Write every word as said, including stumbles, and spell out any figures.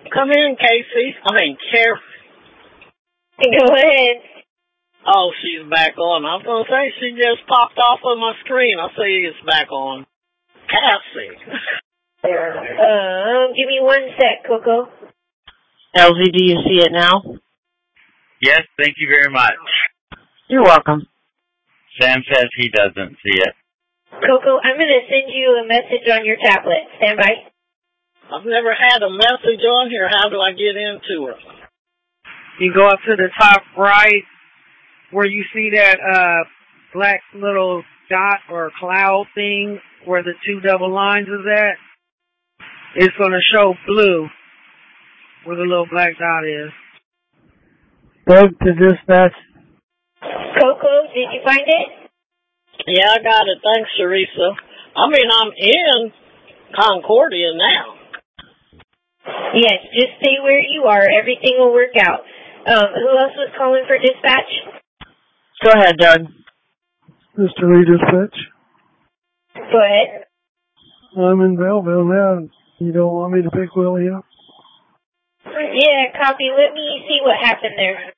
Come in, Casey. I mean, Carrie. Go ahead. Oh, she's back on. I was going to say she just popped off on my screen. I see it's back on. Cassie. Um, give me one sec, Coco. L Z, do you see it now? Yes, thank you very much. You're welcome. Sam says he doesn't see it. Coco, I'm going to send you a message on your tablet. Stand by. I've never had a message on here. How do I get into it? You go up to the top right where you see that uh, black little dot or cloud thing where the two double lines is at. It's going to show blue where the little black dot is. Doug to dispatch. Coco, did you find it? Yeah, I got it. Thanks, Teresa. I mean, I'm in Concordia now. Yes, just stay where you are. Everything will work out. Um, who else was calling for dispatch? Go ahead, Doug. Mister Redispatch. Go ahead. I'm in Belleville now. You don't want me to pick Willie up? Yeah, copy. Let me see what happened there.